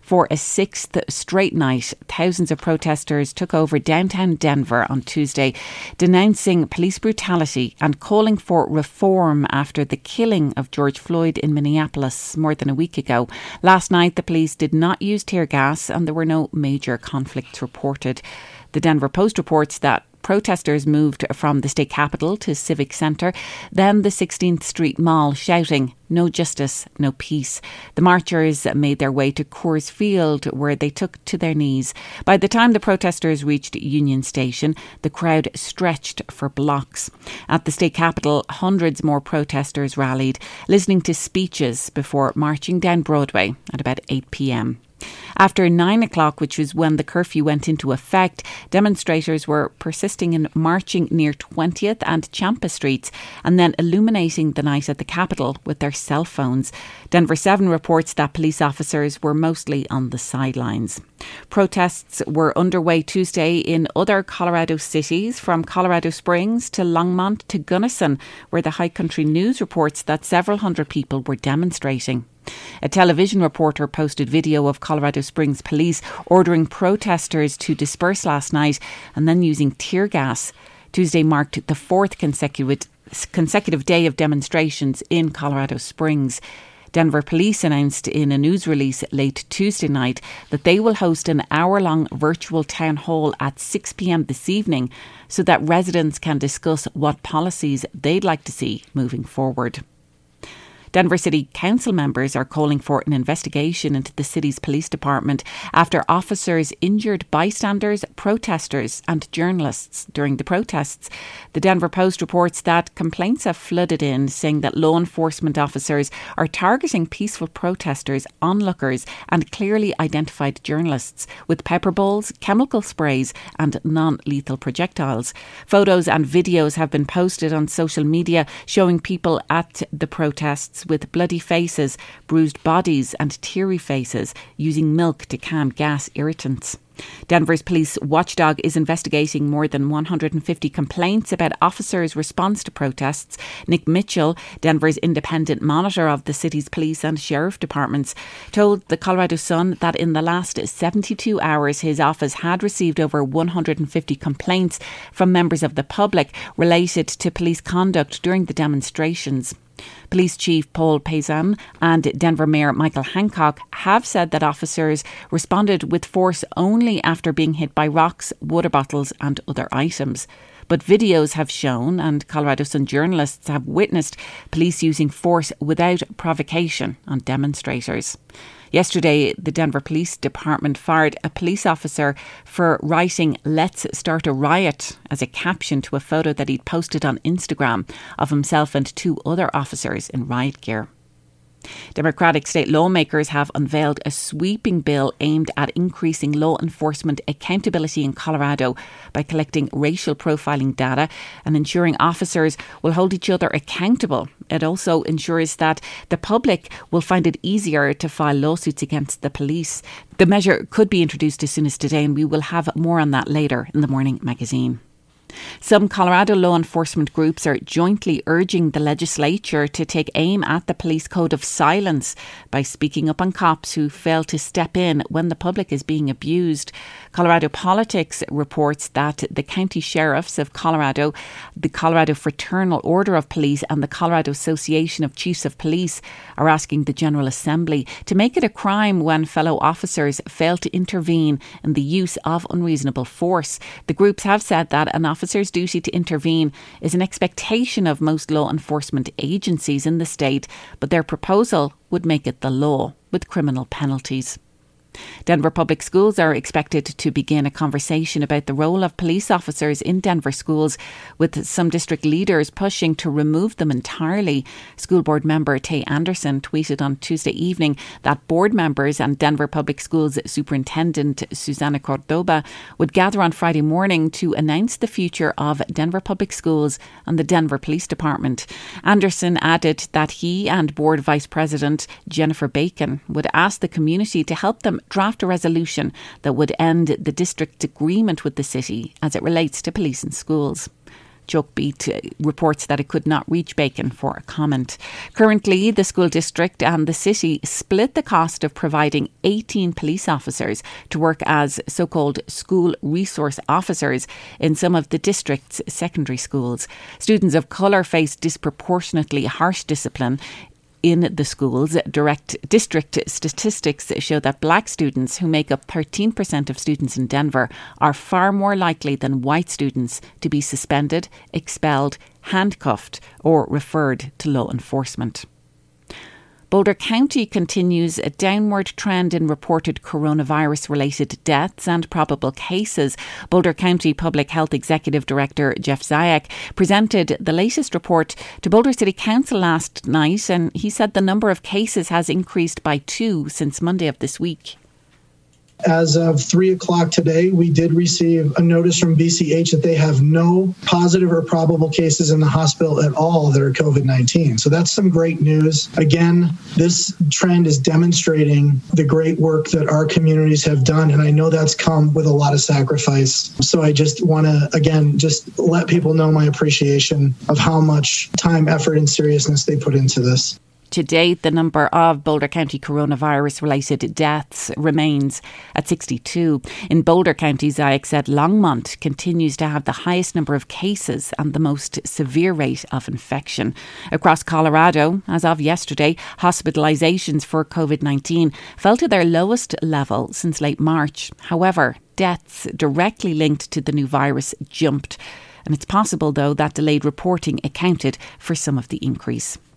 For a sixth straight night, thousands of protesters took over downtown Denver on Tuesday, denouncing police brutality and calling for reform after the killing of George Floyd in Minneapolis more than a week ago. Last night, the police did not use tear gas and there were no major conflicts reported. The Denver Post reports that protesters moved from the state capitol to Civic Centre, then the 16th Street Mall, shouting, "No justice, no peace." The marchers made their way to Coors Field, where they took to their knees. By the time the protesters reached Union Station, the crowd stretched for blocks. At the state capitol, hundreds more protesters rallied, listening to speeches before marching down Broadway at about 8 p.m. After 9 o'clock, which was when the curfew went into effect, demonstrators were persisting in marching near 20th and Champa Streets and then illuminating the night at the Capitol with their cell phones. Denver 7 reports that police officers were mostly on the sidelines. Protests were underway Tuesday in other Colorado cities, from Colorado Springs to Longmont to Gunnison, where the High Country News reports that several hundred people were demonstrating. A television reporter posted video of Colorado Springs police ordering protesters to disperse last night and then using tear gas. Tuesday marked the fourth consecutive day of demonstrations in Colorado Springs. Denver Police announced in a news release late Tuesday night that they will host an hour-long virtual town hall at 6 p.m. this evening so that residents can discuss what policies they'd like to see moving forward. Denver City Council members are calling for an investigation into the city's police department after officers injured bystanders, protesters and journalists during the protests. The Denver Post reports that complaints have flooded in, saying that law enforcement officers are targeting peaceful protesters, onlookers and clearly identified journalists with pepper balls, chemical sprays and non-lethal projectiles. Photos and videos have been posted on social media showing people at the protests with bloody faces, bruised bodies and teary faces, using milk to calm gas irritants. Denver's police watchdog is investigating more than 150 complaints about officers' response to protests. Nick Mitchell, Denver's independent monitor of the city's police and sheriff departments, told the Colorado Sun that in the last 72 hours his office had received over 150 complaints from members of the public related to police conduct during the demonstrations. Police Chief Paul Payson and Denver Mayor Michael Hancock have said that officers responded with force only after being hit by rocks, water bottles and other items. But videos have shown, and Colorado Sun journalists have witnessed, police using force without provocation on demonstrators. Yesterday, the Denver Police Department fired a police officer for writing "Let's start a riot" as a caption to a photo that he'd posted on Instagram of himself and two other officers in riot gear. Democratic state lawmakers have unveiled a sweeping bill aimed at increasing law enforcement accountability in Colorado by collecting racial profiling data and ensuring officers will hold each other accountable. It also ensures that the public will find it easier to file lawsuits against the police. The measure could be introduced as soon as today, and we will have more on that later in the Morning Magazine. Some Colorado law enforcement groups are jointly urging the legislature to take aim at the police code of silence by speaking up on cops who fail to step in when the public is being abused. Colorado Politics reports that the county sheriffs of Colorado, the Colorado Fraternal Order of Police and the Colorado Association of Chiefs of Police are asking the General Assembly to make it a crime when fellow officers fail to intervene in the use of unreasonable force. The groups have said that an officer's duty to intervene is an expectation of most law enforcement agencies in the state, but their proposal would make it the law with criminal penalties. Denver Public Schools are expected to begin a conversation about the role of police officers in Denver schools, with some district leaders pushing to remove them entirely. School board member Tay Anderson tweeted on Tuesday evening that board members and Denver Public Schools Superintendent Susana Cordoba would gather on Friday morning to announce the future of Denver Public Schools and the Denver Police Department. Anderson added that he and Board Vice President Jennifer Bacon would ask the community to help them draft a resolution that would end the district's agreement with the city as it relates to police and schools. Jokebeat reports that it could not reach Bacon for a comment. Currently, the school district and the city split the cost of providing 18 police officers to work as so-called school resource officers in some of the district's secondary schools. Students of colour face disproportionately harsh discipline in the schools. District statistics show that black students, who make up 13% of students in Denver, are far more likely than white students to be suspended, expelled, handcuffed or referred to law enforcement. Boulder County continues a downward trend in reported coronavirus-related deaths and probable cases. Boulder County Public Health Executive Director Jeff Zayak presented the latest report to Boulder City Council last night, and he said the number of cases has increased by 2 since Monday of this week. As of 3 o'clock today, we did receive a notice from BCH that they have no positive or probable cases in the hospital at all that are COVID-19. So that's some great news. Again, this trend is demonstrating the great work that our communities have done. And I know that's come with a lot of sacrifice. So I just want to, again, just let people know my appreciation of how much time, effort, and seriousness they put into this. To date, the number of Boulder County coronavirus-related deaths remains at 62. In Boulder County, Zayak said Longmont continues to have the highest number of cases and the most severe rate of infection. Across Colorado, as of yesterday, hospitalisations for COVID-19 fell to their lowest level since late March. However, deaths directly linked to the new virus jumped. And it's possible, though, that delayed reporting accounted for some of the increase.